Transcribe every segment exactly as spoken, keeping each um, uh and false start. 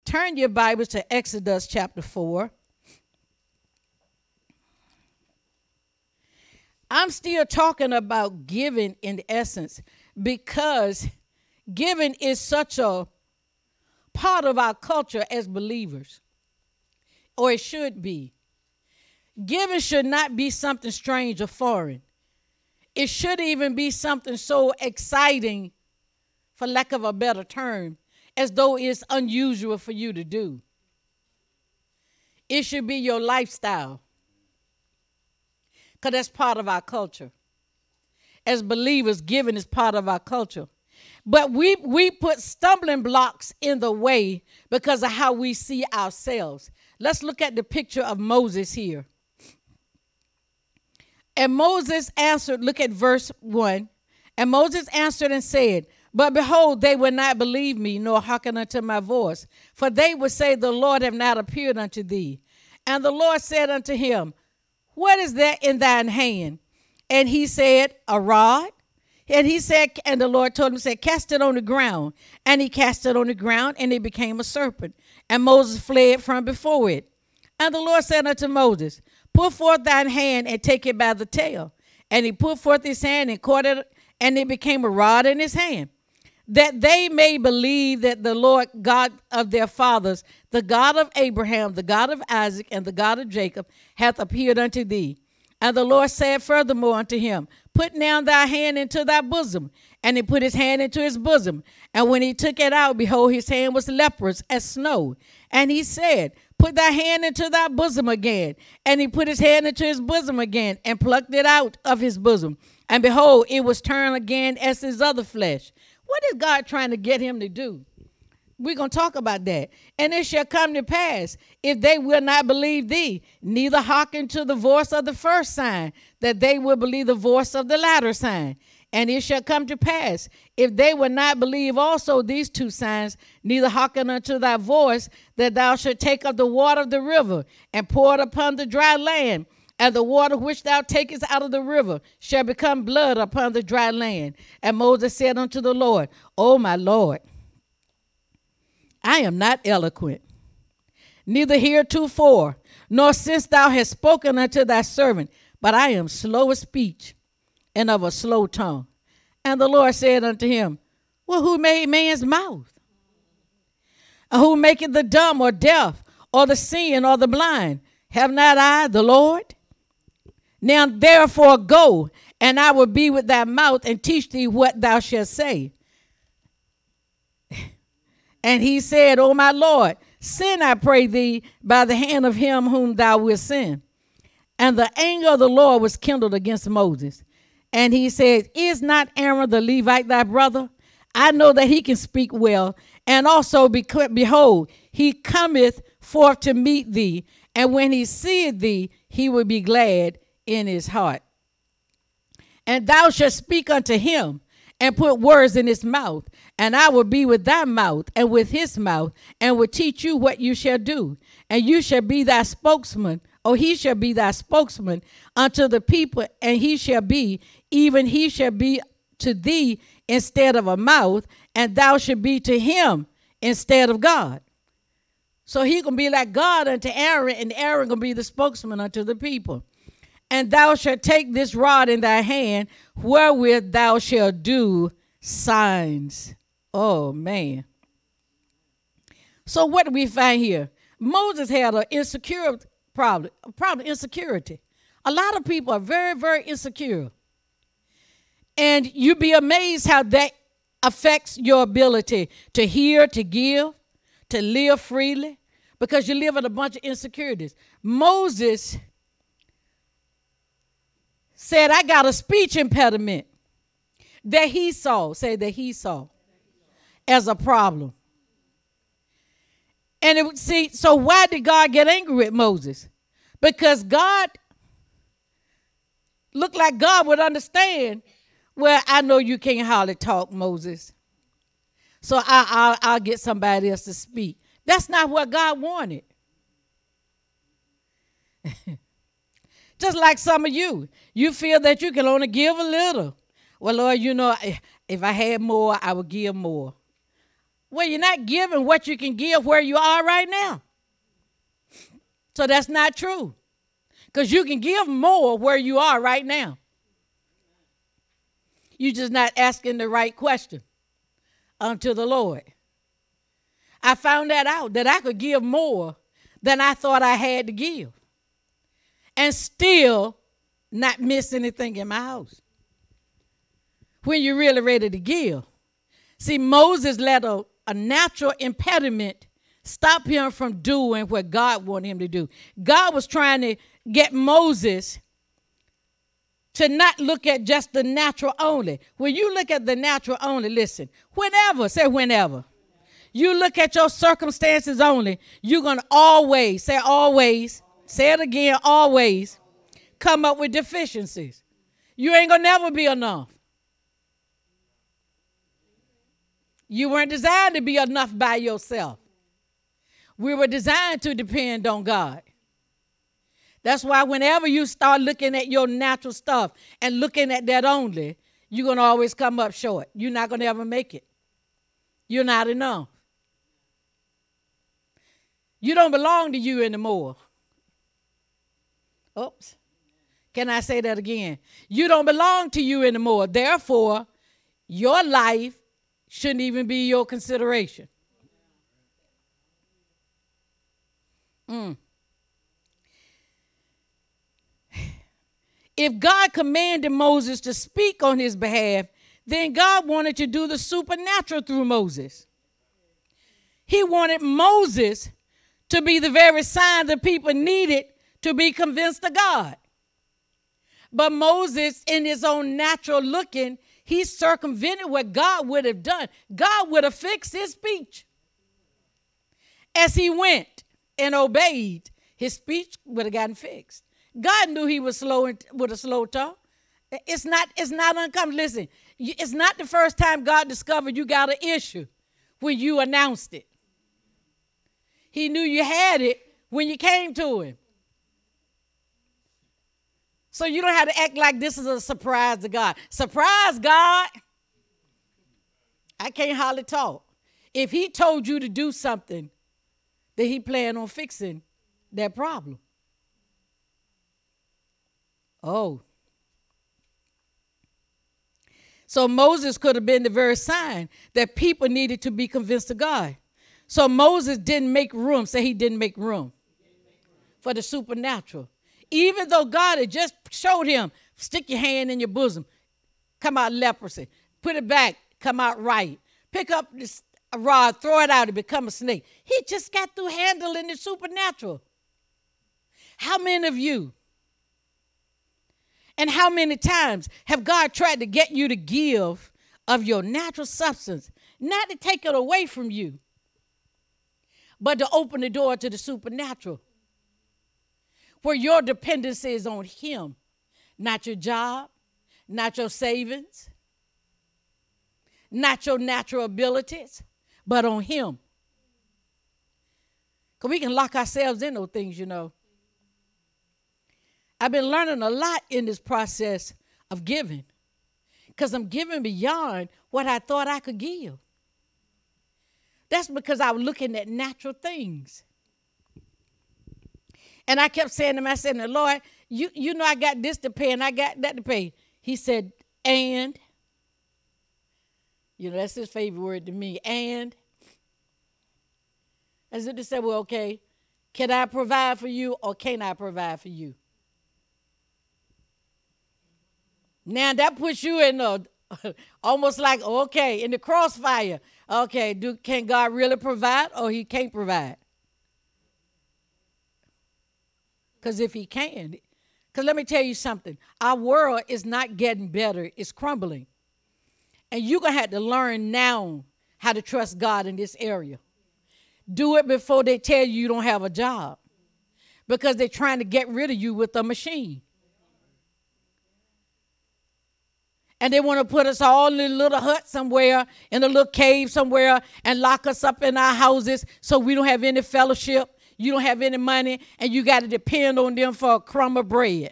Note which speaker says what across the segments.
Speaker 1: Turn your Bibles to Exodus chapter four. I'm still talking about giving in essence because giving is such a part of our culture as believers, or it should be. Giving should not be something strange or foreign. It should even be something so exciting, for lack of a better term, as though it's unusual for you to do. It should be your lifestyle, because that's part of our culture. As believers, giving is part of our culture. But we, we put stumbling blocks in the way because of how we see ourselves. Let's look at the picture of Moses here. And Moses answered, look at verse one. And Moses answered and said, but behold, they will not believe me, nor hearken unto my voice. For they will say, the Lord have not appeared unto thee. And the Lord said unto him, what is that in thine hand? And he said, a rod. And he said, and the Lord told him, said, cast it on the ground. And he cast it on the ground, and it became a serpent. And Moses fled from before it. And the Lord said unto Moses, put forth thine hand and take it by the tail. And he put forth his hand and caught it, and it became a rod in his hand, that they may believe that the Lord God of their fathers, the God of Abraham, the God of Isaac, and the God of Jacob, hath appeared unto thee. And the Lord said furthermore unto him, put now thy hand into thy bosom. And he put his hand into his bosom. And when he took it out, behold, his hand was leprous as snow. And he said, put thy hand into thy bosom again. And he put his hand into his bosom again and plucked it out of his bosom. And behold, it was turned again as his other flesh. What is God trying to get him to do? We're going to talk about that. And it shall come to pass, if they will not believe thee, neither hearken to the voice of the first sign, that they will believe the voice of the latter sign. And it shall come to pass, if they will not believe also these two signs, neither hearken unto thy voice, that thou shalt take up the water of the river and pour it upon the dry land. And the water which thou takest out of the river shall become blood upon the dry land. And Moses said unto the Lord, O my Lord, I am not eloquent, neither heretofore, nor since thou hast spoken unto thy servant, but I am slow of speech and of a slow tongue. And the Lord said unto him, well, who made man's mouth? And who maketh the dumb or deaf or the seeing or the blind? Have not I the Lord? Now therefore go, and I will be with thy mouth and teach thee what thou shalt say. And he said, O my Lord, send, I pray thee, by the hand of him whom thou wilt send. And the anger of the Lord was kindled against Moses. And he said, is not Aaron the Levite thy brother? I know that he can speak well. And also, behold, he cometh forth to meet thee. And when he seeth thee, he will be glad in his heart. And thou shalt speak unto him, and put words in his mouth, and I will be with thy mouth and with his mouth, and will teach you what you shall do. And you shall be thy spokesman, or he shall be thy spokesman unto the people, and he shall be, even he shall be to thee instead of a mouth, and thou shalt be to him instead of God. So he gonna be like God unto Aaron, and Aaron gonna be the spokesman unto the people. And thou shalt take this rod in thy hand, wherewith thou shalt do signs. Oh, man. So what do we find here? Moses had an insecure problem, a problem, insecurity. A lot of people are very, very insecure. And you'd be amazed how that affects your ability to hear, to give, to live freely, because you live in a bunch of insecurities. Moses said, I got a speech impediment that he saw, say that he saw as a problem. And it would see, so why did God get angry with Moses? Because God looked like God would understand, well, I know you can't hardly talk, Moses. So I, I'll, I'll get somebody else to speak. That's not what God wanted. Just like some of you, you feel that you can only give a little. Well, Lord, you know, if I had more, I would give more. Well, you're not giving what you can give where you are right now. So that's not true. Because you can give more where you are right now. You're just not asking the right question unto the Lord. I found that out, that I could give more than I thought I had to give and still not miss anything in my house. When you're really ready to give. See, Moses let a, a natural impediment stop him from doing what God wanted him to do. God was trying to get Moses to not look at just the natural only. When you look at the natural only, listen, whenever, say whenever, you look at your circumstances only, you're going to always, say always, say it again, always come up with deficiencies. You ain't going to never be enough. You weren't designed to be enough by yourself. We were designed to depend on God. That's why whenever you start looking at your natural stuff and looking at that only, you're going to always come up short. You're not going to ever make it. You're not enough. You don't belong to you anymore. Oops. Can I say that again? You don't belong to you anymore. Therefore, your life shouldn't even be your consideration. Mm. If God commanded Moses to speak on his behalf, then God wanted to do the supernatural through Moses. He wanted Moses to be the very sign the people needed to be convinced of God. But Moses, in his own natural looking, he circumvented what God would have done. God would have fixed his speech. As he went and obeyed, his speech would have gotten fixed. God knew he was slow and, with a slow tongue. It's not, it's not uncommon. Listen, it's not the first time God discovered you got an issue when you announced it. He knew you had it when you came to him. So you don't have to act like this is a surprise to God. Surprise, God. I can't hardly talk. If he told you to do something, then he planned on fixing that problem. Oh. So Moses could have been the very sign that people needed to be convinced of God. So Moses didn't make room. Say he didn't make room for the supernatural. Even though God had just showed him, stick your hand in your bosom, come out leprosy. Put it back, come out right. Pick up this a rod, throw it out, and become a snake. He just got through handling the supernatural. How many of you and how many times have God tried to get you to give of your natural substance, not to take it away from you, but to open the door to the supernatural, where your dependency is on him, not your job, not your savings, not your natural abilities, but on him. Because we can lock ourselves in those things, you know. I've been learning a lot in this process of giving, because I'm giving beyond what I thought I could give. That's because I was looking at natural things. And I kept saying to myself, Lord, you, you know I got this to pay and I got that to pay. He said, and, you know, that's his favorite word to me, and. As if to say, well, okay, can I provide for you or can't I provide for you? Now that puts you in a, almost like, okay, in the crossfire. Okay, do, can God really provide or he can't provide? Because if he can, because let me tell you something, our world is not getting better, it's crumbling. And you're going to have to learn now how to trust God in this area. Do it before they tell you you don't have a job, because they're trying to get rid of you with a machine. And they want to put us all in a little hut somewhere, in a little cave somewhere, and lock us up in our houses so we don't have any fellowship. You don't have any money, and you got to depend on them for a crumb of bread.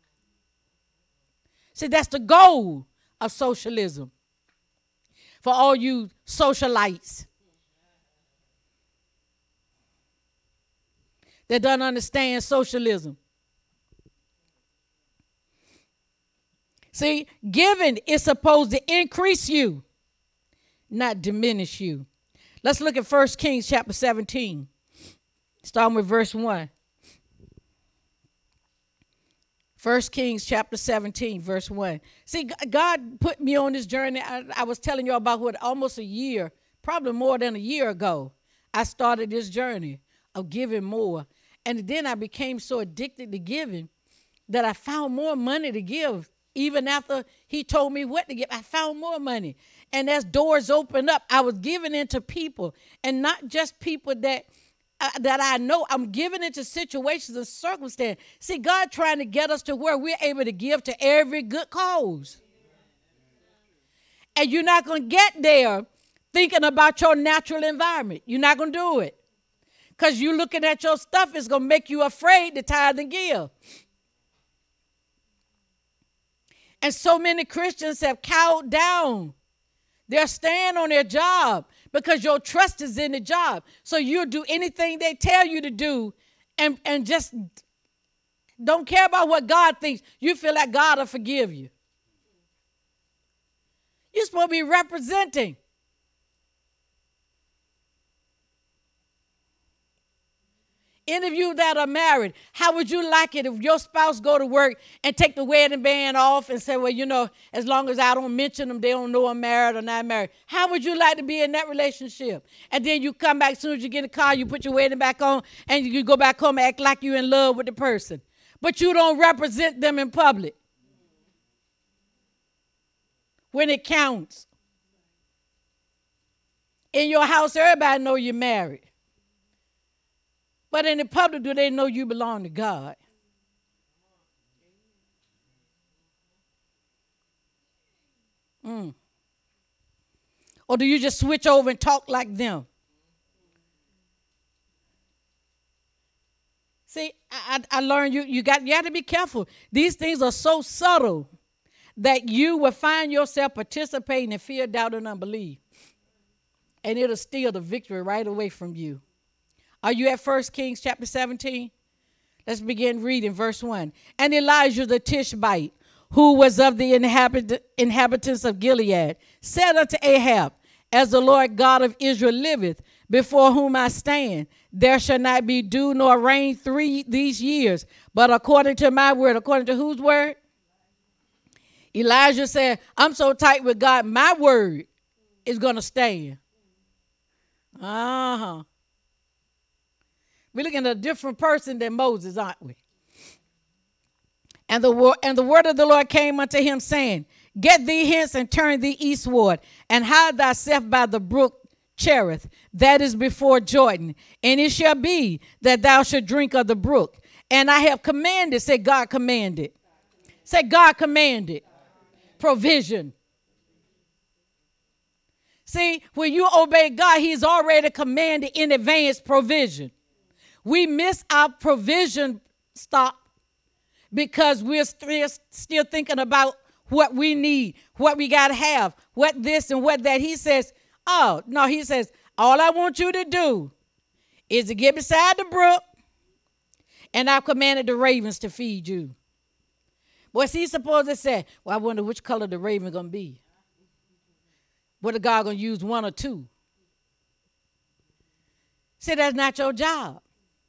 Speaker 1: See, that's the goal of socialism. For all you socialites, that don't understand socialism. See, giving is supposed to increase you, not diminish you. Let's look at First Kings chapter seventeen, starting with verse one. First Kings chapter seventeen, verse one. See, God put me on this journey. I, I was telling you about what almost a year, probably more than a year ago, I started this journey of giving more. And then I became so addicted to giving that I found more money to give. Even after he told me what to give, I found more money. And as doors opened up, I was giving into people, and not just people that uh, that I know. I'm giving into situations and circumstances. See, God trying to get us to where we're able to give to every good cause. And you're not going to get there thinking about your natural environment. You're not going to do it. Because you looking at your stuff is going to make you afraid to tithe and give. And so many Christians have cowed down. They're staying on their job because your trust is in the job. So you'll do anything they tell you to do and, and just don't care about what God thinks. You feel like God will forgive you. You're supposed to be representing. Any of you that are married, how would you like it if your spouse go to work and take the wedding band off and say, well, you know, as long as I don't mention them, they don't know I'm married or not married. How would you like to be in that relationship? And then you come back as soon as you get in the car, you put your wedding back on, and you go back home and act like you're in love with the person. But you don't represent them in public when it counts. In your house, everybody know you're married. But in the public, do they know you belong to God? Mm. Or do you just switch over and talk like them? See, I, I learned you, you got you got to be careful. These things are so subtle that you will find yourself participating in fear, doubt, and unbelief. And it'll steal the victory right away from you. Are you at First Kings chapter seventeen? Let's begin reading verse one. And Elijah the Tishbite, who was of the inhabit- inhabitants of Gilead, said unto Ahab, as the Lord God of Israel liveth, before whom I stand, there shall not be dew nor rain three these years, but according to my word. According to whose word? Elijah said, I'm so tight with God, my word is going to stand. Uh-huh. We're looking at a different person than Moses, aren't we? And the, word, and the word of the Lord came unto him, saying, get thee hence and turn thee eastward, and hide thyself by the brook Cherith, that is before Jordan. And it shall be that thou shalt drink of the brook. And I have commanded, say God commanded. Say God commanded. Provision. See, when you obey God, he's already commanded in advance provision. We miss our provision stop because we're still, still thinking about what we need, what we got to have, what this and what that. He says, oh, no, he says, all I want you to do is to get beside the brook, and I've commanded the ravens to feed you. What's he supposed to say? Well, I wonder which color the raven going to be. What God going to use, one or two? See, that's not your job.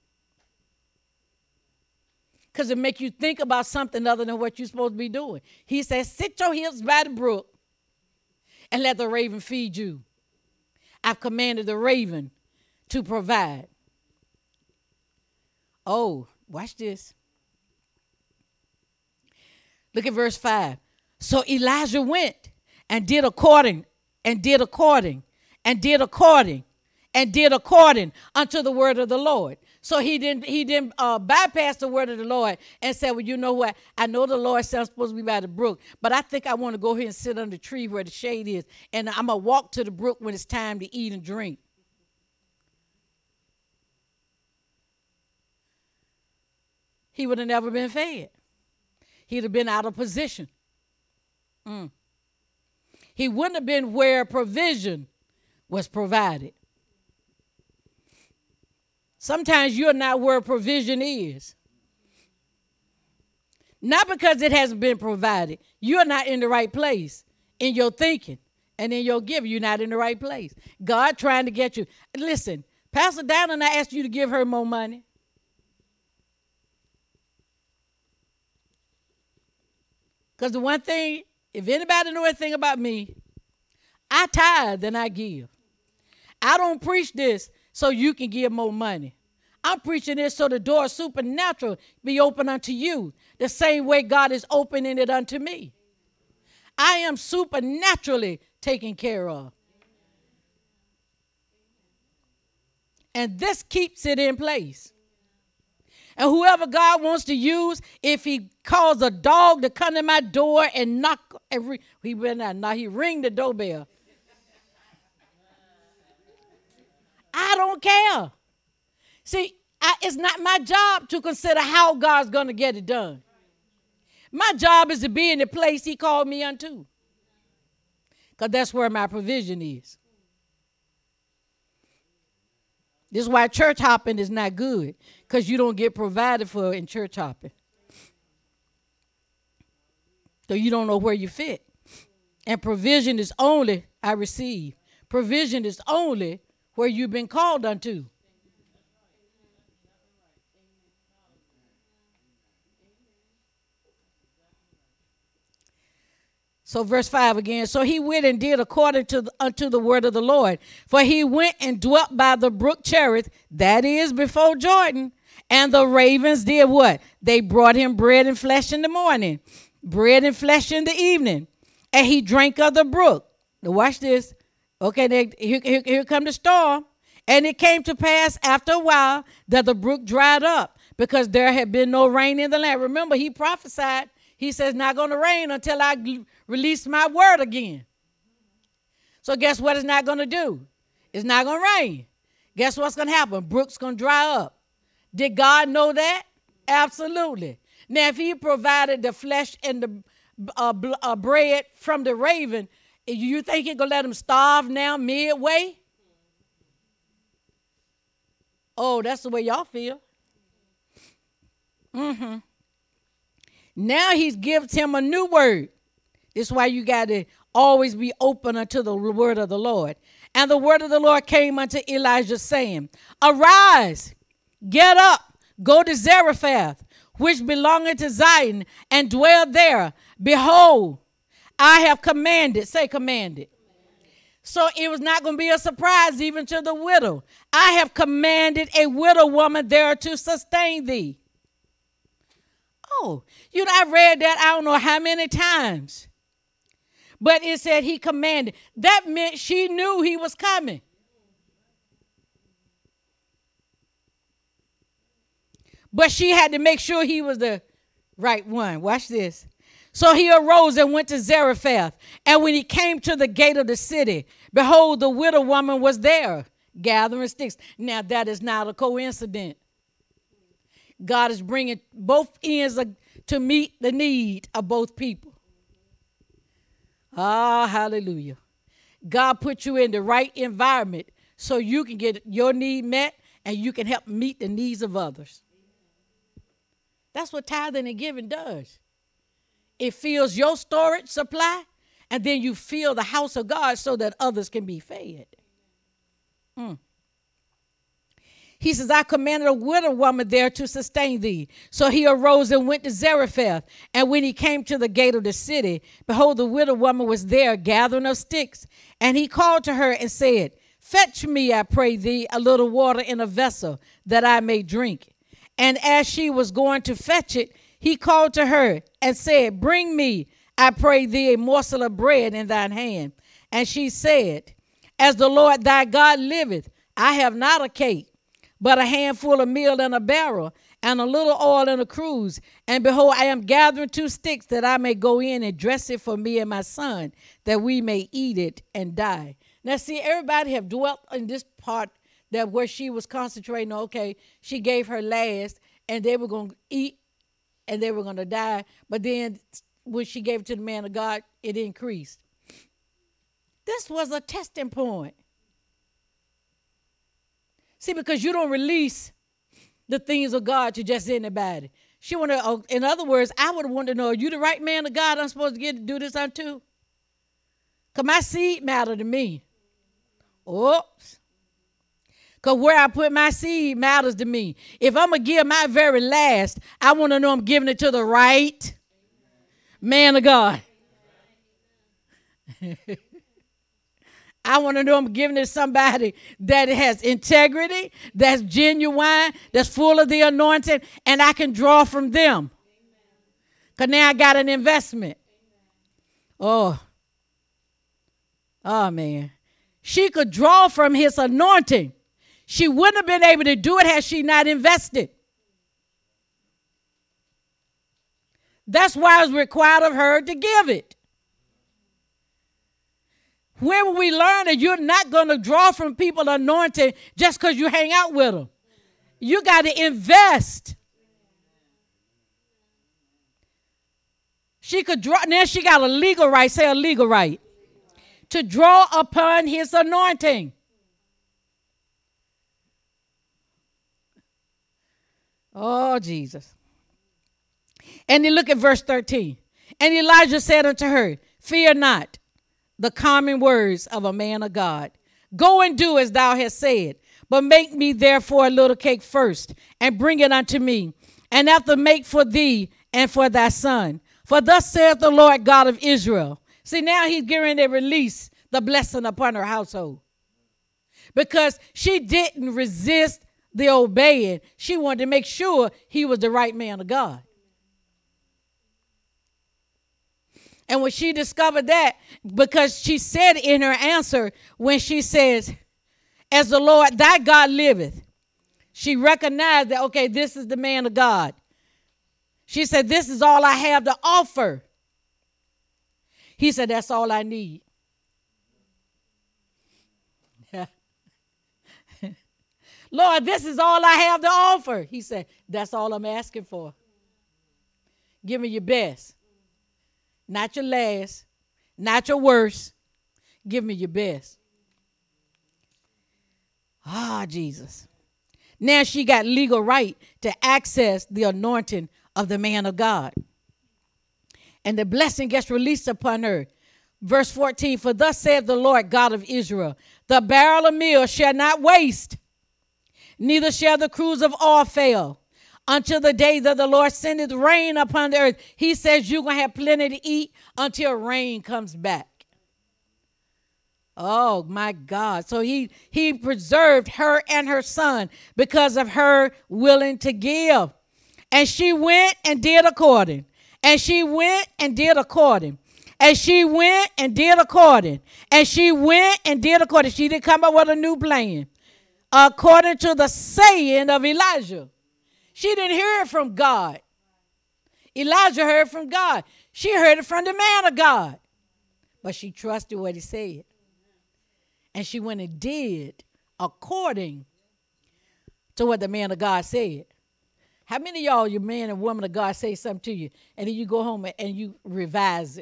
Speaker 1: Because it make you think about something other than what you're supposed to be doing. He says, sit your hips by the brook and let the raven feed you. I've commanded the raven to provide. Oh, watch this. Look at verse five. So Elijah went and did according, and did according, and did according, and did according unto the word of the Lord. So he didn't he didn't uh, bypass the word of the Lord and say, well, you know what? I know the Lord said I'm supposed to be by the brook, but I think I want to go here and sit under the tree where the shade is, and I'm going to walk to the brook when it's time to eat and drink. He would have never been fed. He'd have been out of position. Mm. He wouldn't have been where provision was provided. Sometimes you're not where provision is. Not because it hasn't been provided. You're not in the right place in your thinking and in your giving. You're not in the right place. God trying to get you. Listen, Pastor Donna and I asked you to give her more money. Because the one thing, if anybody know anything about me, I tithe and I give. I don't preach this so you can give more money. I'm preaching this so the door of supernatural be open unto you, the same way God is opening it unto me. I am supernaturally taken care of. And this keeps it in place. And whoever God wants to use, if he calls a dog to come to my door and knock, every, he will not knock, he ring the doorbell. I don't care. See, I, it's not my job to consider how God's going to get it done. My job is to be in the place he called me unto. Because that's where my provision is. This is why church hopping is not good. Because you don't get provided for in church hopping. So you don't know where you fit. And provision is only, I receive. Provision is only where you've been called unto. So verse five again. So he went and did according to the, unto the word of the Lord. For he went and dwelt by the brook Cherith, that is before Jordan. And the ravens did what? They brought him bread and flesh in the morning, bread and flesh in the evening. And he drank of the brook. Now watch this. Okay, they, here, here, here come the storm. And it came to pass after a while that the brook dried up because there had been no rain in the land. Remember, he prophesied. He says, not going to rain until I g- release my word again. So guess what it's not going to do? It's not going to rain. Guess what's going to happen? Brook's going to dry up. Did God know that? Absolutely. Now, if he provided the flesh and the uh, bl- uh, bread from the raven, you think he's going to let them starve now midway? Oh, that's the way y'all feel. Mm-hmm. Now he gives him a new word. This is why you got to always be open unto the word of the Lord. And the word of the Lord came unto Elijah, saying, Arise, get up, go to Zarephath, which belongeth to Zion, and dwell there. Behold, I have commanded, say commanded. So it was not going to be a surprise even to the widow. I have commanded a widow woman there to sustain thee. Oh, you know, I read that I don't know how many times. But it said he commanded. That meant she knew he was coming. But she had to make sure he was the right one. Watch this. So he arose and went to Zarephath. And when he came to the gate of the city, behold, the widow woman was there, gathering sticks. Now, that is not a coincidence. God is bringing both ends to meet the need of both people. Ah, hallelujah. God put you in the right environment so you can get your need met and you can help meet the needs of others. That's what tithing and giving does. It fills your storage supply, and then you fill the house of God so that others can be fed. Mm. He says, I commanded a widow woman there to sustain thee. So he arose and went to Zarephath. And when he came to the gate of the city, behold, the widow woman was there gathering of sticks. And he called to her and said, Fetch me, I pray thee, a little water in a vessel that I may drink. And as she was going to fetch it, he called to her and said, Bring me, I pray thee, a morsel of bread in thine hand. And she said, As the Lord thy God liveth, I have not a cake, but a handful of meal in a barrel, and a little oil in a cruse. And behold, I am gathering two sticks that I may go in and dress it for me and my son, that we may eat it and die. Now, see, everybody have dwelt in this part that where she was concentrating on, okay, she gave her last, and they were going to eat, and they were going to die. But then when she gave it to the man of God, it increased. This was a testing point. See, because you don't release the things of God to just anybody. She want to, in other words, I would want to know, are you the right man of God I'm supposed to get to do this unto? Because my seed matter to me. Oops. Because where I put my seed matters to me. If I'm going to give my very last, I want to know I'm giving it to the right man of God. I want to know I'm giving it to somebody that has integrity, that's genuine, that's full of the anointing, and I can draw from them. Because now I got an investment. Oh. Oh, man. She could draw from his anointing. She wouldn't have been able to do it had she not invested. That's why it's required of her to give it. When will we learn that you're not going to draw from people anointing just because you hang out with them? You got to invest. She could draw. Now she got a legal right, say a legal right, to draw upon his anointing. Oh, Jesus. And then look at verse thirteen. And Elijah said unto her, fear not the common words of a man of God. Go and do as thou hast said, but make me therefore a little cake first, and bring it unto me, and after make for thee and for thy son. For thus saith the Lord God of Israel. See, now he's getting to release the blessing upon her household. Because she didn't resist the obeying. She wanted to make sure he was the right man of God. And when she discovered that, because she said in her answer, when she says, as the Lord thy God liveth, she recognized that, okay, this is the man of God. She said, this is all I have to offer. He said, that's all I need. Lord, this is all I have to offer. He said, that's all I'm asking for. Give me your best. Not your last, not your worst. Give me your best. Ah, Jesus. Now she got legal right to access the anointing of the man of God. And the blessing gets released upon her. Verse fourteen, for thus saith the Lord God of Israel, the barrel of meal shall not waste, neither shall the cruse of oil fail, until the day that the Lord sendeth rain upon the earth. He says you're going to have plenty to eat until rain comes back. Oh, my God. So he, he preserved her and her son because of her willing to give. And she went and did according. And she went and did according. And she went and did according. And she went and did according. She didn't come up with a new plan. According to the saying of Elijah. She didn't hear it from God. Elijah heard from God. She heard it from the man of God. But she trusted what he said. And she went and did according to what the man of God said. How many of y'all, your man and woman of God, say something to you, and then you go home and you revise it?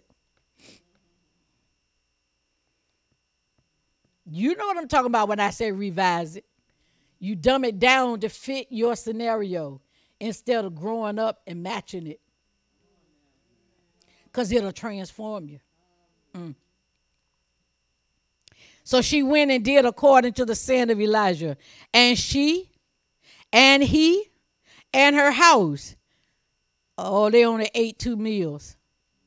Speaker 1: You know what I'm talking about when I say revise it. You dumb it down to fit your scenario instead of growing up and matching it. Because it'll transform you. Mm. So she went and did according to the saying of Elijah. And she and he and her house, oh, they only ate two meals.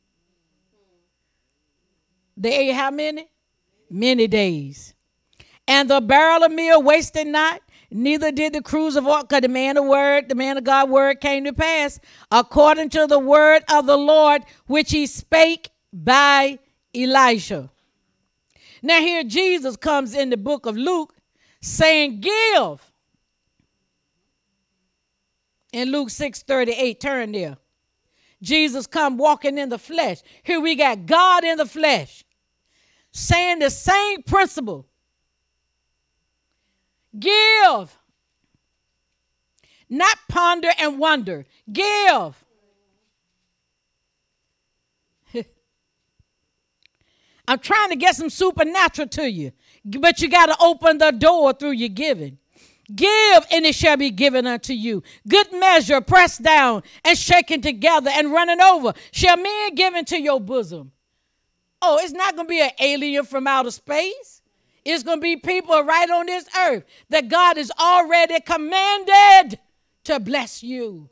Speaker 1: They ate how many? Many days. And the barrel of meal wasted not, neither did the cruse of oil, because the man of word, the man of God word came to pass, according to the word of the Lord, which he spake by Elisha. Now here Jesus comes in the book of Luke saying, give. In Luke six thirty-eight, turn there. Jesus come walking in the flesh. Here we got God in the flesh saying the same principle. Give. Not ponder and wonder. Give. I'm trying to get some supernatural to you, but you got to open the door through your giving. Give, and it shall be given unto you. Good measure, pressed down and shaken together and running over, shall men give into your bosom. Oh, it's not going to be an alien from outer space. It's going to be people right on this earth that God has already commanded to bless you.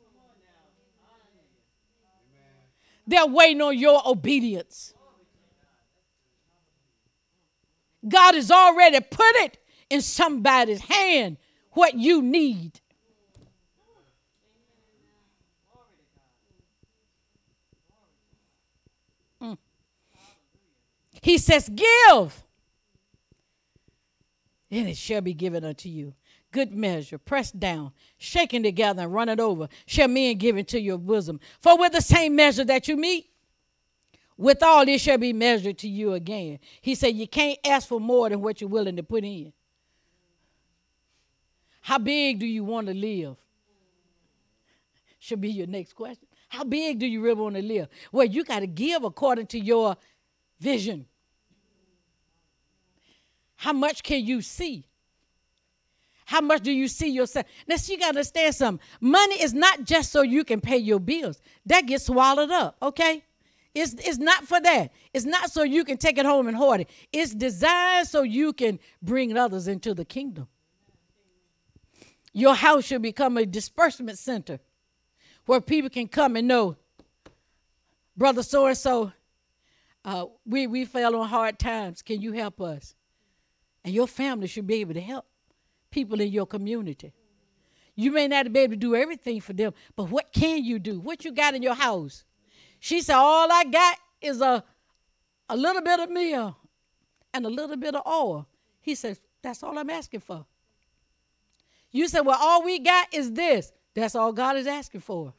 Speaker 1: They're waiting on your obedience. God has already put it in somebody's hand what you need. Mm. He says, give, and it shall be given unto you. Good measure, pressed down, shaken together, and running over, shall men give into your bosom. For with the same measure that you meet, with all this shall be measured to you again. He said you can't ask for more than what you're willing to put in. How big do you want to live? Should be your next question. How big do you really want to live? Well, you got to give according to your vision. How much can you see? How much do you see yourself? Now, see, you got to understand something. Money is not just so you can pay your bills. That gets swallowed up, okay? It's, it's not for that. It's not so you can take it home and hoard it. It's designed so you can bring others into the kingdom. Your house should become a disbursement center where people can come and know, brother so-and-so, uh, we, we fell on hard times. Can you help us? And your family should be able to help people in your community. You may not be able to do everything for them, but what can you do? What you got in your house? She said, all I got is a, a little bit of meal and a little bit of oil. He says, that's all I'm asking for. You said, well, all we got is this. That's all God is asking for.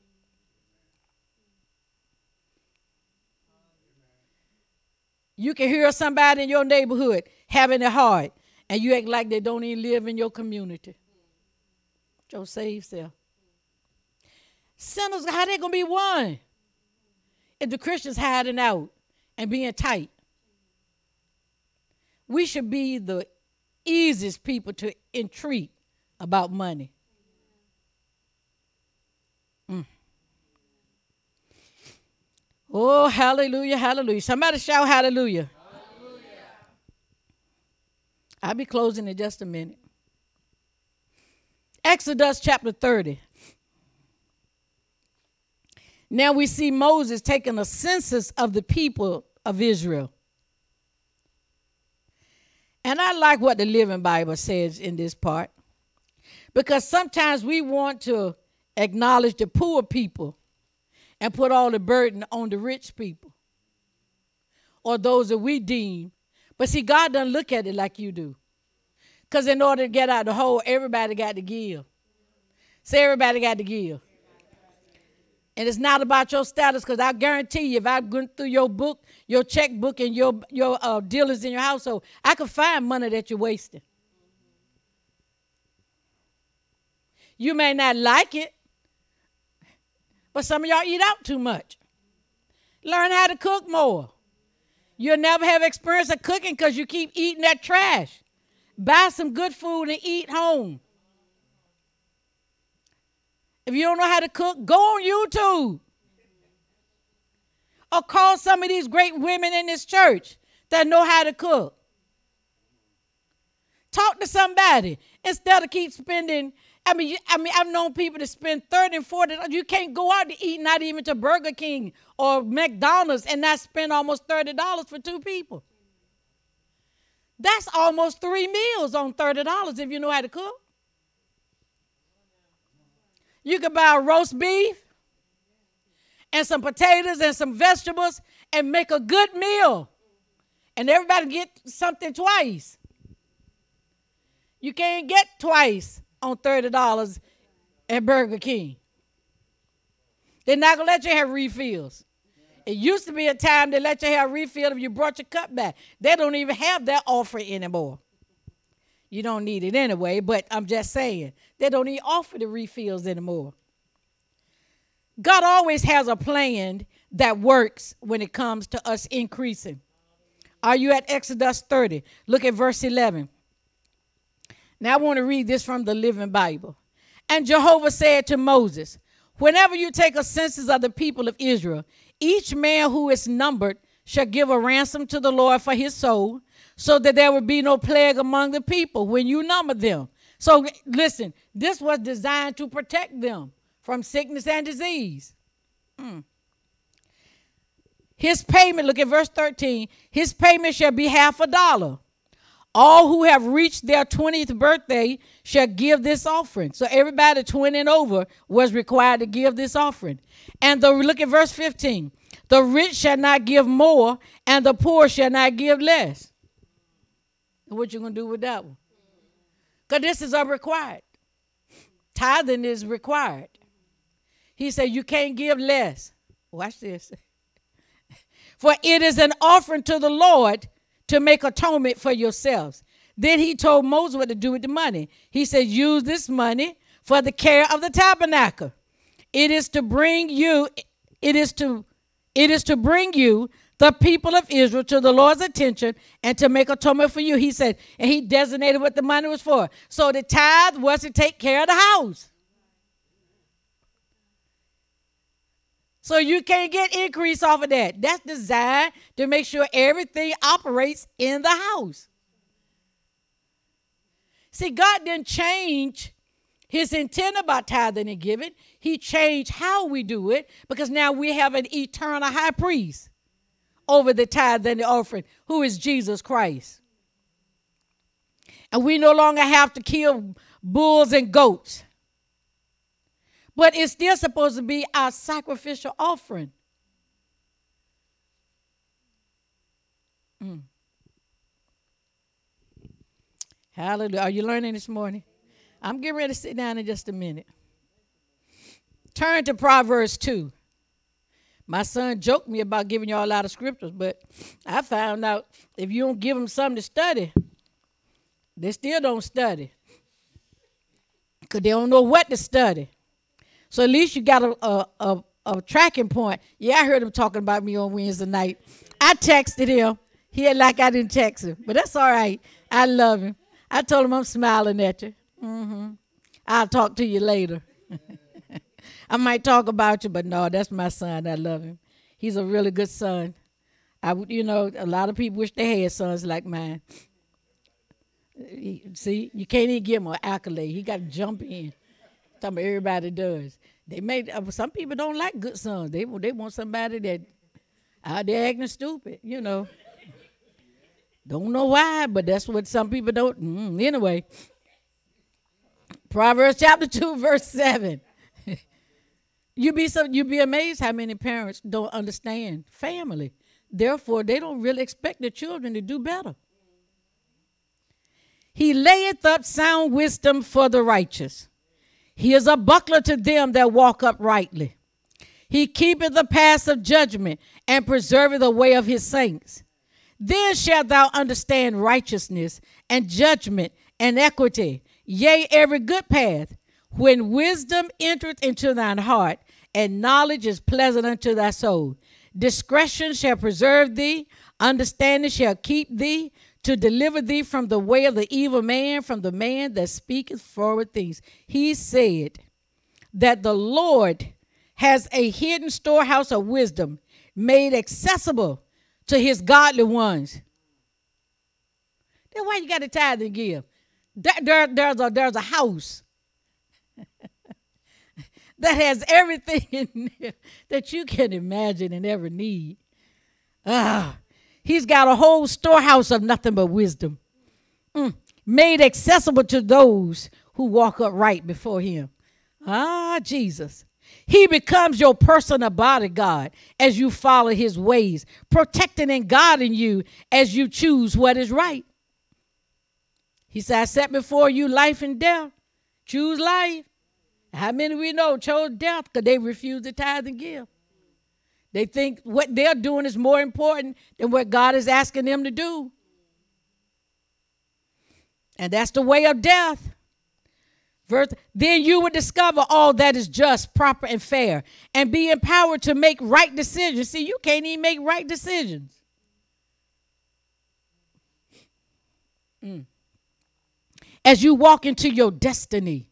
Speaker 1: You can hear somebody in your neighborhood having it hard, and you act like they don't even live in your community. Your saved self. Sinners, how they going to be one if the Christians hiding out and being tight? We should be the easiest people to entreat about money. Mm. Oh, hallelujah, hallelujah. Somebody shout hallelujah. Hallelujah. I'll be closing in just a minute. Exodus chapter thirty. Now we see Moses taking a census of the people of Israel. And I like what the Living Bible says in this part. Because sometimes we want to acknowledge the poor people and put all the burden on the rich people or those that we deem. But see, God doesn't look at it like you do. Because in order to get out the hole, everybody got to give. Say everybody got to give. And it's not about your status, because I guarantee you, if I went through your book, your checkbook, and your, your uh, dealers in your household, I could find money that you're wasting. You may not like it, but some of y'all eat out too much. Learn how to cook more. You'll never have experience of cooking because you keep eating that trash. Buy some good food and eat home. If you don't know how to cook, go on YouTube. Or call some of these great women in this church that know how to cook. Talk to somebody instead of keep spending. I mean, I mean, I've known people to spend thirty and forty dollars. You can't go out to eat, not even to Burger King or McDonald's, and not spend almost thirty dollars for two people. That's almost three meals on thirty dollars if you know how to cook. You could buy a roast beef and some potatoes and some vegetables and make a good meal. And everybody get something twice. You can't get twice on thirty dollars at Burger King. They're not going to let you have refills. It used to be a time they let you have refill if you brought your cup back. They don't even have that offer anymore. You don't need it anyway, but I'm just saying. They don't even offer the refills anymore. God always has a plan that works when it comes to us increasing. Are you at Exodus thirty? Look at verse eleven. Now I want to read this from the Living Bible. And Jehovah said to Moses, whenever you take a census of the people of Israel, each man who is numbered shall give a ransom to the Lord for his soul, so that there will be no plague among the people when you number them. So listen, this was designed to protect them from sickness and disease. Mm. His payment, look at verse thirteen, his payment shall be half a dollar. All who have reached their twentieth birthday shall give this offering. So everybody twenty and over was required to give this offering. And the, look at verse fifteen. The rich shall not give more, and the poor shall not give less. What you going to do with that one? Because this is a required. Tithing is required. He said you can't give less. Watch this. For it is an offering to the Lord to make atonement for yourselves. Then he told Moses what to do with the money. He said, use this money for the care of the tabernacle. It is to bring you, it is to, it is to bring you, the people of Israel, to the Lord's attention and to make atonement for you. He said, and he designated what the money was for. So the tithe was to take care of the house. So you can't get increase off of that. That's designed to make sure everything operates in the house. See, God didn't change his intent about tithing and giving. He changed how we do it because now we have an eternal high priest over the tithe and the offering, who is Jesus Christ. And we no longer have to kill bulls and goats. But it's still supposed to be our sacrificial offering. Mm. Hallelujah. Are you learning this morning? I'm getting ready to sit down in just a minute. Turn to Proverbs two. My son joked me about giving y'all a lot of scriptures, but I found out if you don't give them something to study, they still don't study because they don't know what to study. So at least you got a, a, a, a tracking point. Yeah, I heard him talking about me on Wednesday night. I texted him. He had like I didn't text him, but that's all right. I love him. I told him I'm smiling at you. Mm-hmm. I'll talk to you later. I might talk about you, but no, that's my son. I love him. He's a really good son. I, you know, a lot of people wish they had sons like mine. He, see, you can't even give him an accolade. He got to jump in. Talking about everybody does. They made uh, some people don't like good sons. They they want somebody that out there acting stupid. You know. Don't know why, but that's what some people don't. Mm, anyway, Proverbs chapter two, verse seven. You be so you be amazed how many parents don't understand family. Therefore, they don't really expect their children to do better. He layeth up sound wisdom for the righteous. He is a buckler to them that walk uprightly. He keepeth the paths of judgment and preserveth the way of his saints. Then shalt thou understand righteousness and judgment and equity, yea, every good path. When wisdom entereth into thine heart, and knowledge is pleasant unto thy soul. Discretion shall preserve thee, understanding shall keep thee, to deliver thee from the way of the evil man, from the man that speaketh forward things. He said that the Lord has a hidden storehouse of wisdom made accessible to his godly ones. Then why you got to tithe and give? There, there, there's, a, there's a house that has everything in there that you can imagine and ever need. Ah, he's got a whole storehouse of nothing but wisdom, mm, made accessible to those who walk upright before him. Ah, Jesus. He becomes your personal bodyguard as you follow his ways, protecting and guarding you as you choose what is right. He said, I set before you life and death. Choose life. How many we know chose death because they refuse to tithe and give? They think what they're doing is more important than what God is asking them to do. And that's the way of death. Verse, then you will discover all that is just, proper, and fair, and be empowered to make right decisions. See, you can't even make right decisions. Mm. as you walk into your destiny.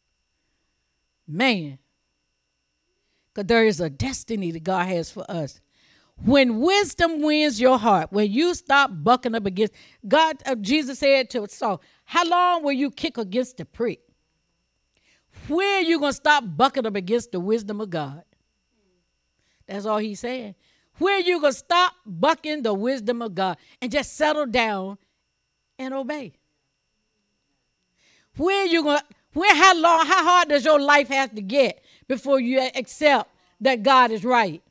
Speaker 1: Man, because there is a destiny that God has for us. When wisdom wins your heart, when you stop bucking up against God, uh, Jesus said to Saul, how long will you kick against the prick? When are you going to stop bucking up against the wisdom of God? That's all he's saying. When are you going to stop bucking the wisdom of God and just settle down and obey? When are you going to, when, how long, how hard does your life have to get before you accept that God is right?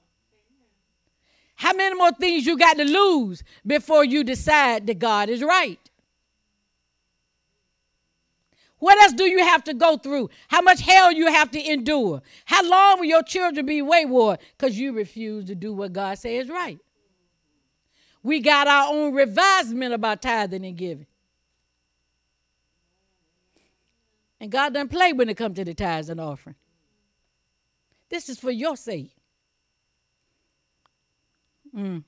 Speaker 1: How many more things you got to lose before you decide that God is right? What else do you have to go through? How much hell you have to endure? How long will your children be wayward because you refuse to do what God says is right? We got our own revisement about tithing and giving. And God doesn't play when it comes to the tithes and offering. This is for your sake. Mm.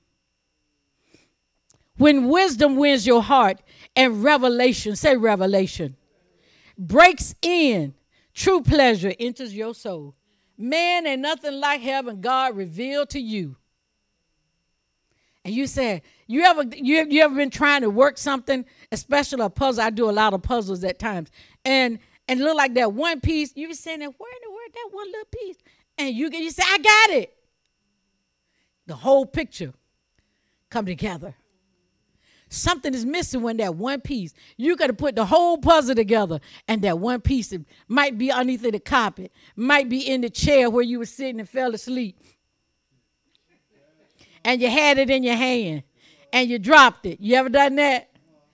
Speaker 1: When wisdom wins your heart and revelation, say revelation, breaks in, true pleasure enters your soul. Man, ain't nothing like having God revealed to you. And you said, you ever you, you ever been trying to work something, especially a puzzle? I do a lot of puzzles at times. And and look like that one piece, you be saying that, where in the world that one little piece? And you get you say, I got it. The whole picture come together. Something is missing when that one piece. You got to put the whole puzzle together, and that one piece it might be underneath the carpet, might be in the chair where you were sitting and fell asleep, and you had it in your hand, and you dropped it. You ever done that?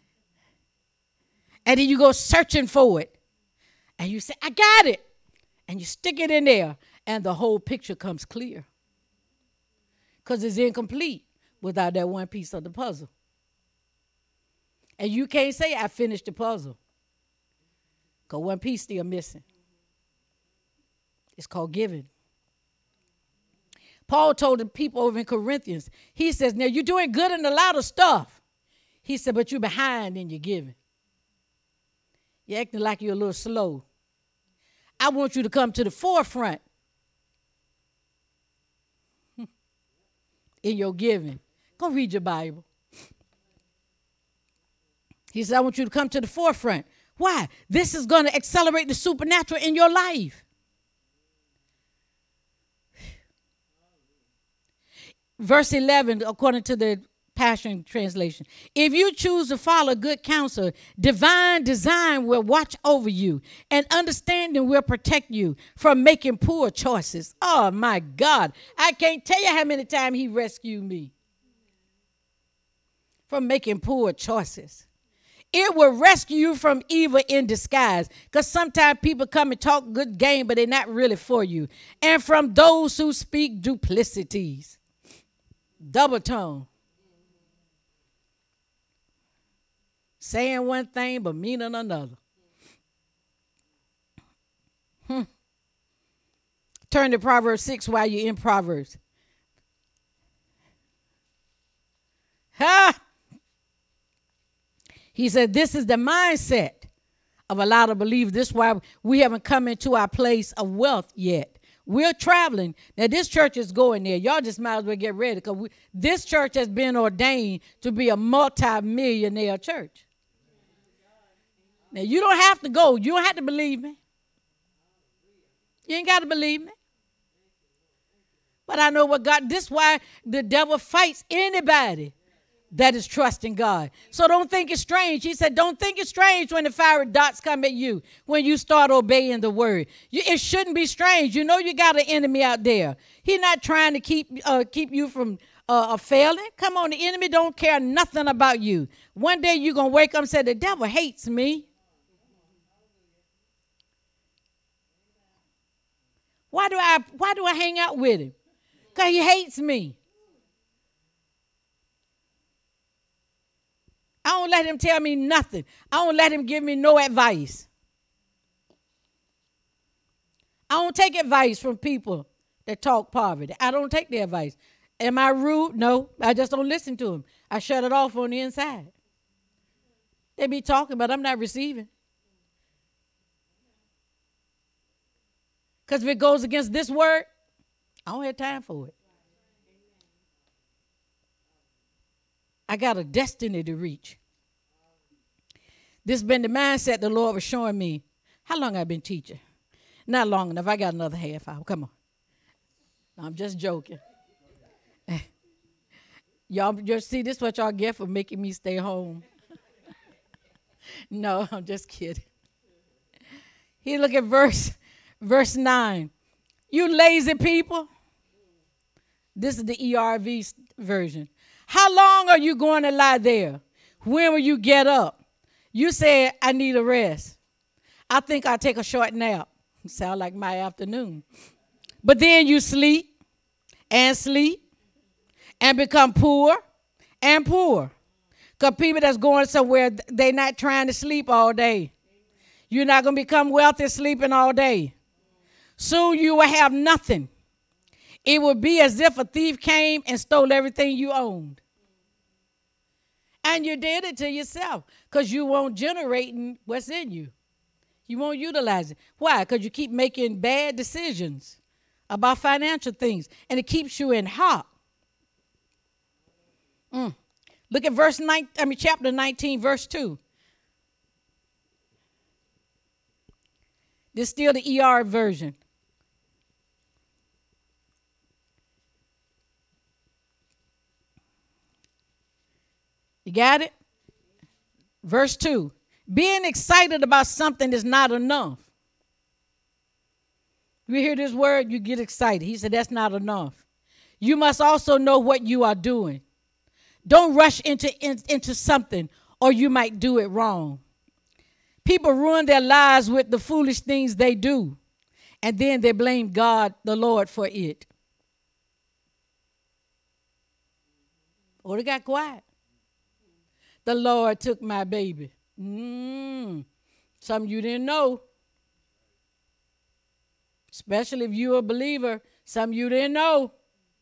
Speaker 1: And then you go searching for it, and you say, I got it, and you stick it in there, and the whole picture comes clear because it's incomplete without that one piece of the puzzle. And you can't say, I finished the puzzle, because one piece still missing. It's called giving. Paul told the people over in Corinthians, he says, now you're doing good in a lot of stuff. He said, but you're behind in your giving. You're acting like you're a little slow. I want you to come to the forefront in your giving. Go read your Bible. He said, I want you to come to the forefront. Why? This is going to accelerate the supernatural in your life. Verse eleven, according to the Passion Translation. If you choose to follow good counsel, divine design will watch over you, and understanding will protect you from making poor choices. Oh, my God. I can't tell you how many times he rescued me from making poor choices. It will rescue you from evil in disguise, because sometimes people come and talk good game, but they're not really for you. And from those who speak duplicities, double tongue, saying one thing but meaning another. Hmm. Turn to Proverbs six while you're in Proverbs. Ha! He said, this is the mindset of a lot of believers. This is why we haven't come into our place of wealth yet. We're traveling. Now, this church is going there. Y'all just might as well get ready, because this church has been ordained to be a multi-millionaire church. Now, you don't have to go. You don't have to believe me. You ain't got to believe me. But I know what God, this is why the devil fights anybody that is trusting God. So don't think it's strange. He said, don't think it's strange when the fiery dots come at you, when you start obeying the word. You, it shouldn't be strange. You know you got an enemy out there. He's not trying to keep uh, keep you from uh, failing. Come on, the enemy don't care nothing about you. One day you're going to wake up and say, the devil hates me. Why do I, why do I hang out with him? Because he hates me. I don't let him tell me nothing. I don't let him give me no advice. I don't take advice from people that talk poverty. I don't take their advice. Am I rude? No, I just don't listen to them. I shut it off on the inside. They be talking, but I'm not receiving. Because if it goes against this word, I don't have time for it. I got a destiny to reach. This has been the mindset the Lord was showing me. How long I've been teaching? Not long enough. I got another half hour. Come on. I'm just joking. Y'all just see this is what y'all get for making me stay home. No, I'm just kidding. Here, look at verse, verse nine. You lazy people. This is the E R V version. How long are you going to lie there? When will you get up? You said, I need a rest. I think I'll take a short nap. Sound like my afternoon. But then you sleep and sleep and become poor and poor. Because people that's going somewhere, they're not trying to sleep all day. You're not going to become wealthy sleeping all day. Soon you will have nothing. It will be as if a thief came and stole everything you owned. And you did it to yourself because you won't generate what's in you. You won't utilize it. Why? Because you keep making bad decisions about financial things, and it keeps you in hock. Mm. Look at verse nine. I mean, chapter nineteen, verse two. This is still the E R version. You got it? Verse two. Being excited about something is not enough. You hear this word, you get excited. He said that's not enough. You must also know what you are doing. Don't rush into, in, into something or you might do it wrong. People ruin their lives with the foolish things they do, and then they blame God, the Lord, for it. Oh, they got quiet. The Lord took my baby. Mm, some you didn't know. Especially if you're a believer, some you didn't know.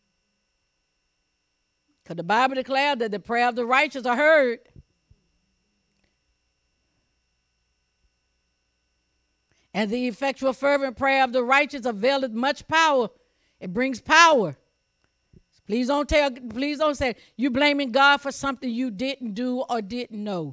Speaker 1: Because the Bible declared that the prayer of the righteous are heard. And the effectual fervent prayer of the righteous availeth much power. It brings power. Please don't tell, please don't say you blaming God for something you didn't do or didn't know.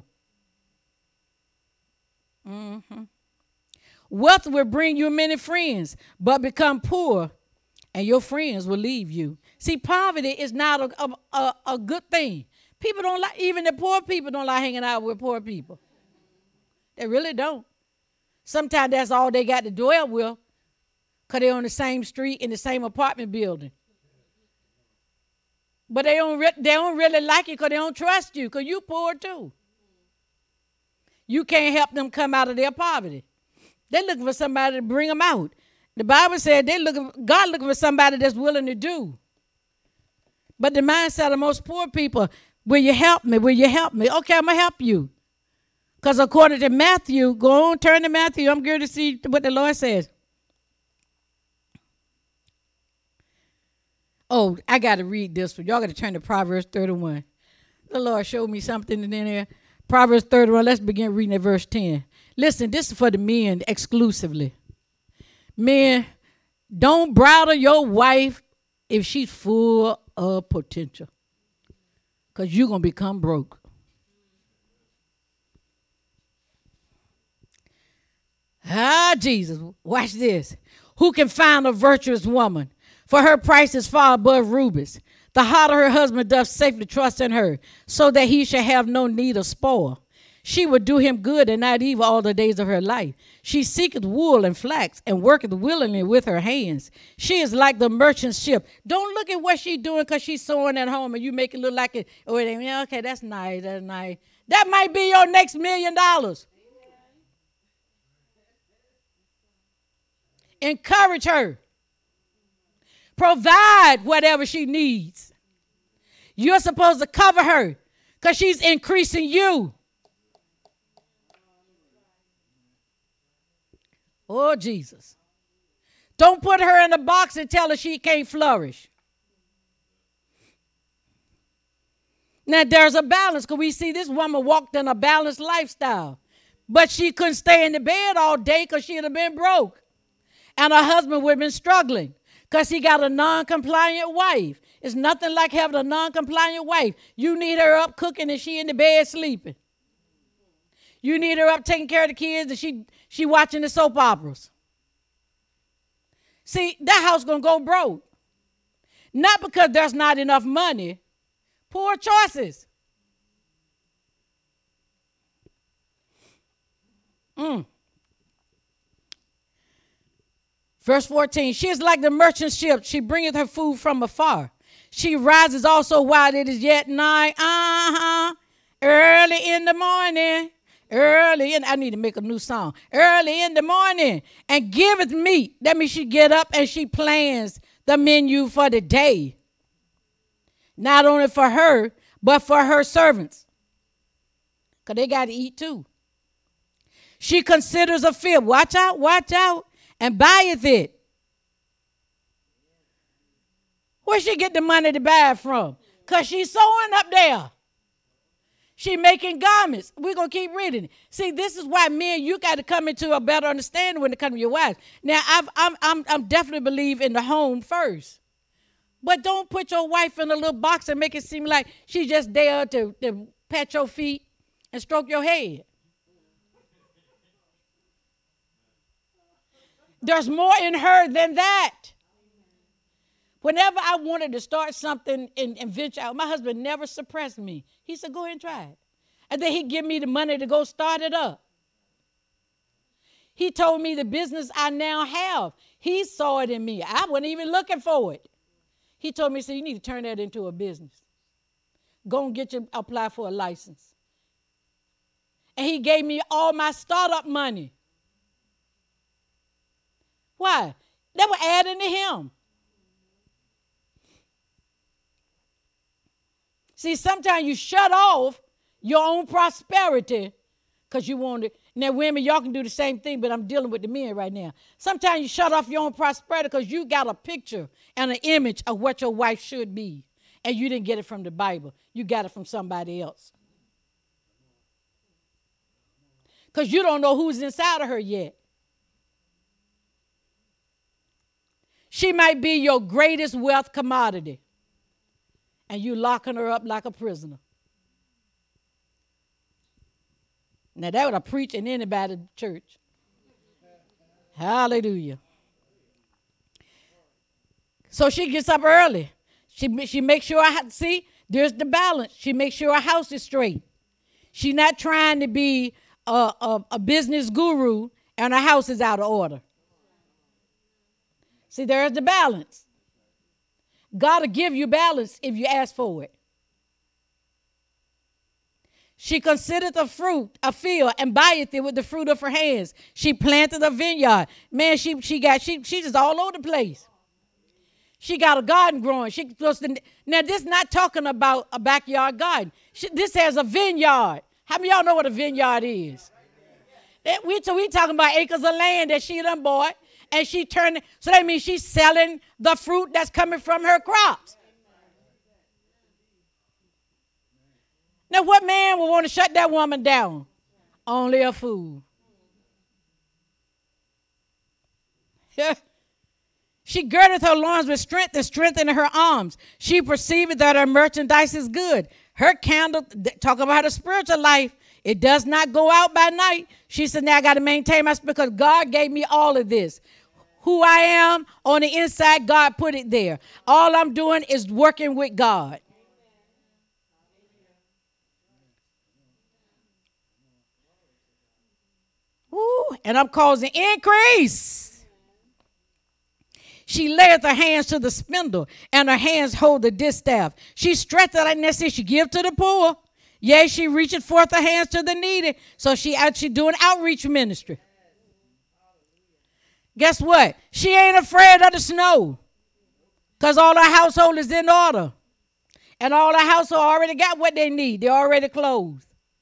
Speaker 1: Mm-hmm. Wealth will bring you many friends, but become poor, and your friends will leave you. See, poverty is not a, a, a, a good thing. People don't like, even the poor people don't like hanging out with poor people. They really don't. Sometimes that's all they got to dwell with, because they're on the same street in the same apartment building. But they don't, re- they don't really like you because they don't trust you, because you poor too. You can't help them come out of their poverty. They're looking for somebody to bring them out. The Bible said they looking, God looking for somebody that's willing to do. But the mindset of most poor people, will you help me? Will you help me? Okay, I'm going to help you. Because according to Matthew, go on, turn to Matthew. I'm going to see what the Lord says. Oh, I got to read this one. Y'all got to turn to Proverbs thirty-one. The Lord showed me something in there. Proverbs thirty-one, let's begin reading at verse ten. Listen, this is for the men exclusively. Men, don't bridle your wife if she's full of potential, because you're going to become broke. Ah, Jesus, watch this. Who can find a virtuous woman? For her price is far above rubies. The heart of her husband doth safely trust in her, so that he shall have no need of spoil. She would do him good and not evil all the days of her life. She seeketh wool and flax and worketh willingly with her hands. She is like the merchant ship. Don't look at what she's doing because she's sewing at home and you make it look like it. Oh, it ain't, yeah, okay, that's nice, that's nice. That might be your next million dollars. Encourage her. Provide whatever she needs. You're supposed to cover her because she's increasing you. Oh, Jesus. Don't put her in a box and tell her she can't flourish. Now, there's a balance because we see this woman walked in a balanced lifestyle. But she couldn't stay in the bed all day because she'd have been broke. And her husband would have been struggling because he got a non-compliant wife. It's nothing like having a non-compliant wife. You need her up cooking and she in the bed sleeping. You need her up taking care of the kids and she, she watching the soap operas. See, that house going to go broke. Not because there's not enough money. Poor choices. Mm. Verse fourteen, she is like the merchant ship. She bringeth her food from afar. She rises also while it is yet night. Uh-huh. Early in the morning. Early in, I need to make a new song. Early in the morning. And giveth meat. That means she get up and she plans the menu for the day. Not only for her, but for her servants. Because they got to eat too. She considers a field. Watch out, watch out. And buyeth it. Where she get the money to buy it from? Because she's sewing up there. She making garments. We're going to keep reading it. See, this is why men, you got to come into a better understanding when it comes to your wives. Now, I've, I'm, I'm, I'm definitely believe in the home first. But don't put your wife in a little box and make it seem like she's just there to, to pat your feet and stroke your head. There's more in her than that. Whenever I wanted to start something and, and venture out, my husband never suppressed me. He said, go ahead and try it. And then he'd give me the money to go start it up. He told me the business I now have, he saw it in me. I wasn't even looking for it. He told me, so you need to turn that into a business. Go and get your, apply for a license. And he gave me all my startup money. Why? They were adding to him. See, sometimes you shut off your own prosperity because you want to. Now, women, y'all can do the same thing, but I'm dealing with the men right now. Sometimes you shut off your own prosperity because you got a picture and an image of what your wife should be. And you didn't get it from the Bible. You got it from somebody else. Because you don't know who's inside of her yet. She might be your greatest wealth commodity. And you locking her up like a prisoner. Now, that would have preached in anybody in church. Hallelujah. So she gets up early. She, she makes sure, I see, there's the balance. She makes sure her house is straight. She's not trying to be a, a, a business guru and her house is out of order. See, there's the balance. God will give you balance if you ask for it. She considered the fruit, a field, and buyeth it with the fruit of her hands. She planted a vineyard. Man, she she got she she just all over the place. She got a garden growing. She supposed to, now this not talking about a backyard garden. She, this has a vineyard. How many of y'all know what a vineyard is? That we so we talking about acres of land that she done bought. And she turned, so that means she's selling the fruit that's coming from her crops. Now, what man would want to shut that woman down? Only a fool. She girdeth her loins with strength and strengthened her arms. She perceiveth that her merchandise is good. Her candle, talk about her spiritual life, it does not go out by night. She said, now I got to maintain my spirit because God gave me all of this. Who I am on the inside, God put it there. All I'm doing is working with God. Woo, and I'm causing increase. She layeth her hands to the spindle, and her hands hold the distaff. She stretcheth out, and that's it. She give to the poor. Yea, she reacheth forth her hands to the needy. So she actually doing outreach ministry. Guess what? She ain't afraid of the snow because all her household is in order. And all her household already got what they need. They're already clothed.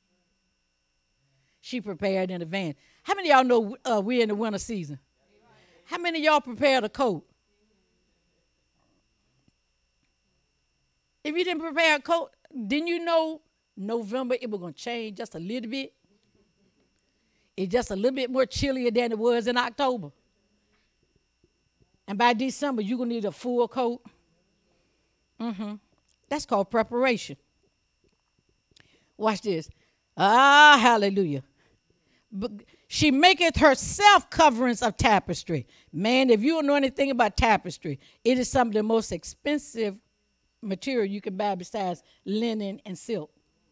Speaker 1: She prepared in advance. How many of y'all know uh, we're in the winter season? How many of y'all prepared a coat? If you didn't prepare a coat, didn't you know November it was going to change just a little bit? It's just a little bit more chillier than it was in October. And by December, you're going to need a full coat. Mm-hmm. That's called preparation. Watch this. Ah, hallelujah. But she maketh herself coverings of tapestry. Man, if you don't know anything about tapestry, it is some of the most expensive material you can buy besides linen and silk.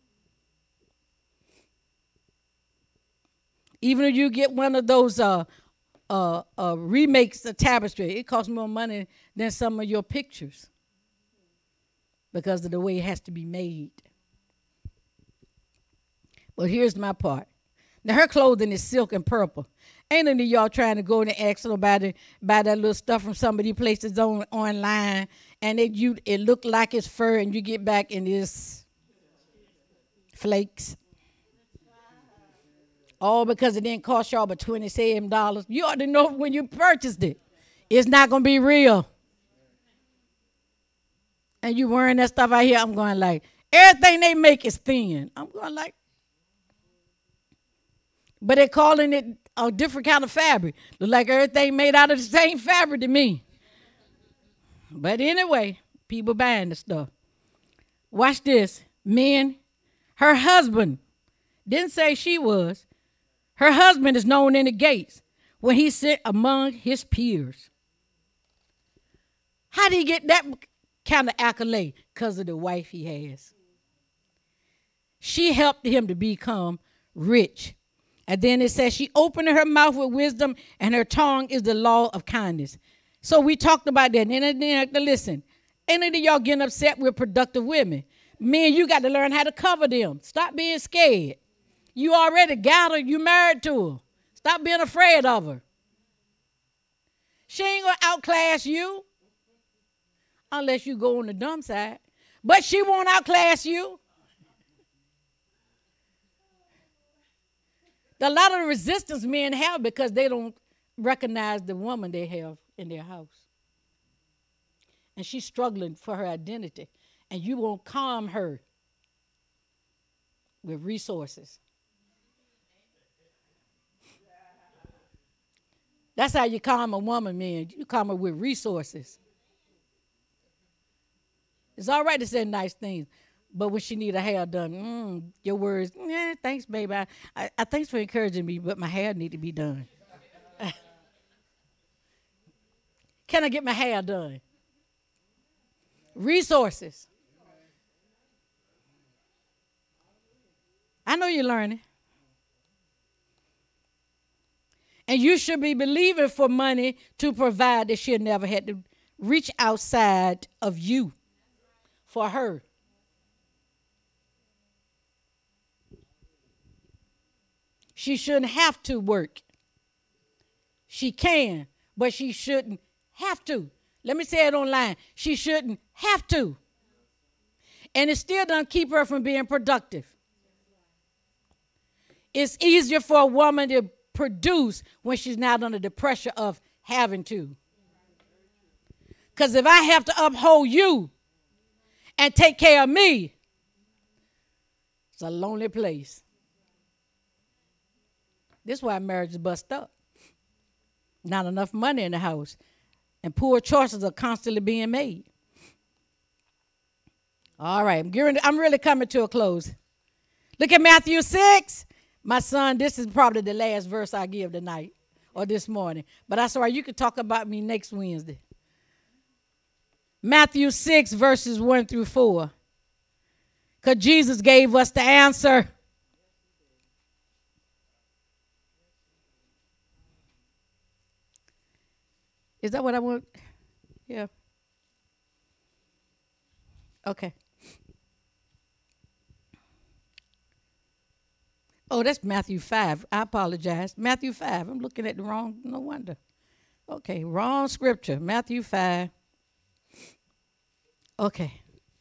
Speaker 1: Even if you get one of those uh, uh, uh, remakes of tapestry, it costs more money than some of your pictures because of the way it has to be made. But here's my part. Now, her clothing is silk and purple. Ain't any of y'all trying to go and ask nobody buy that little stuff from some of these places on online, and it you it look like it's fur, and you get back and it's flakes. All because it didn't cost y'all but twenty-seven dollars. You ought to know when you purchased it, it's not going to be real. And you wearing that stuff out here, I'm going like, everything they make is thin. I'm going like, but they're calling it a different kind of fabric. Look like everything made out of the same fabric to me. But anyway, people buying the stuff. Watch this. Men, her husband, didn't say she was. Her husband is known in the gates when he sit among his peers. How did he get that kind of accolade? Because of the wife he has. She helped him to become rich. And then it says she opened her mouth with wisdom, and her tongue is the law of kindness. So we talked about that. And then, listen, any of y'all getting upset with productive women? Men, you got to learn how to cover them. Stop being scared. You already got her. You married to her. Stop being afraid of her. She ain't going to outclass you unless you go on the dumb side. But she won't outclass you. A lot of the resistance men have because they don't recognize the woman they have in their house. And she's struggling for her identity. And you won't calm her with resources. That's how you calm a woman, man. You calm her with resources. It's all right to say nice things. But when she need her hair done, mm, your words, yeah, thanks, baby. I, I, I thanks for encouraging me, but my hair need to be done. Can I get my hair done? Resources. I know you're learning. And you should be believing for money to provide that she'll never had to reach outside of you for her. She shouldn't have to work. She can, but she shouldn't have to. Let me say it online. She shouldn't have to. And it still doesn't keep her from being productive. It's easier for a woman to produce when she's not under the pressure of having to. Because if I have to uphold you and take care of me, it's a lonely place. This is why marriage is bust up. Not enough money in the house. And poor choices are constantly being made. All right, I'm, gearing, I'm really coming to a close. Look at Matthew six. My son, this is probably the last verse I give tonight or this morning. But that's all right. You can talk about me next Wednesday. Matthew six, verses one through four. Because Jesus gave us the answer. Is that what I want? Yeah. Okay. Oh, that's Matthew five. I apologize. Matthew five. I'm looking at the wrong, no wonder. Okay, wrong scripture. Matthew five. Okay.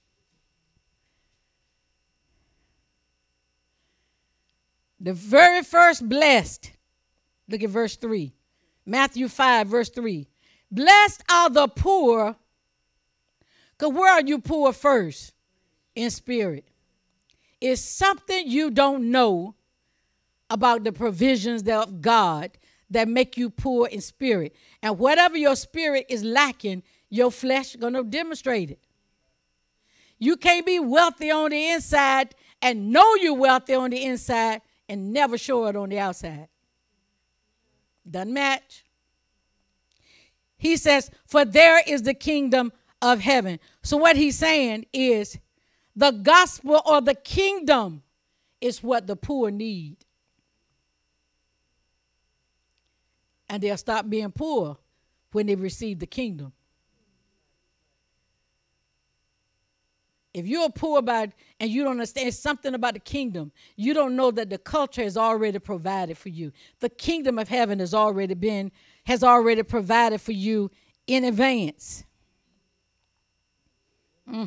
Speaker 1: The very first blessed. Look at verse three. Matthew five, verse three. Blessed are the poor. Because where are you poor first? in spirit. It's something you don't know about the provisions of God that make you poor in spirit. And whatever your spirit is lacking, your flesh is going to demonstrate it. You can't be wealthy on the inside and know you're wealthy on the inside and never show it on the outside. Doesn't match. He says, for there is the kingdom of heaven. So what he's saying is the gospel or the kingdom is what the poor need. And they'll stop being poor when they receive the kingdom. If you're poor about and you don't understand something about the kingdom, you don't know that the culture is already provided for you. The kingdom of heaven has already been, has already provided for you in advance. Mm.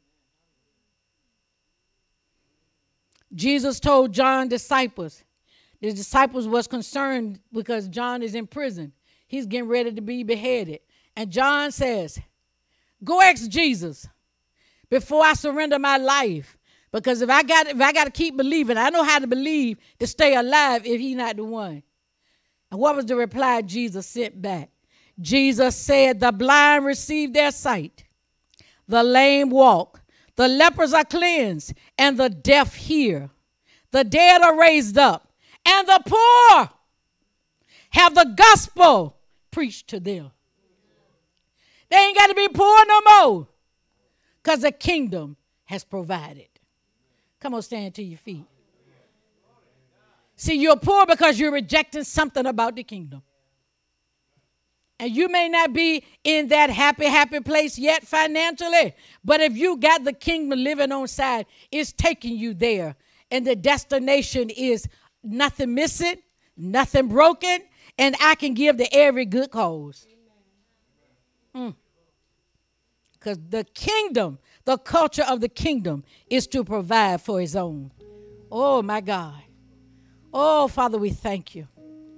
Speaker 1: Jesus told John's disciples, the disciples was concerned because John is in prison. He's getting ready to be beheaded. And John says, go ask Jesus before I surrender my life. Because if I got if I got to keep believing, I know how to believe to stay alive if he's not the one. And what was the reply Jesus sent back? Jesus said, the blind receive their sight, the lame walk, the lepers are cleansed, and the deaf hear. The dead are raised up, and the poor have the gospel preached to them. They ain't got to be poor no more because the kingdom has provided. Come on, stand to your feet. See, you're poor because you're rejecting something about the kingdom. And you may not be in that happy, happy place yet financially. But if you got the kingdom living on side, it's taking you there. And the destination is nothing missing, nothing broken, and I can give to every good cause. Because mm. the kingdom, the culture of the kingdom is to provide for his own. Oh, my God. Oh, Father, we thank you.